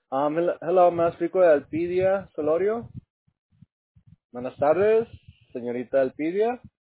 Hello, me explico de Alpidia Solorio. Buenas tardes, señorita Alpidia.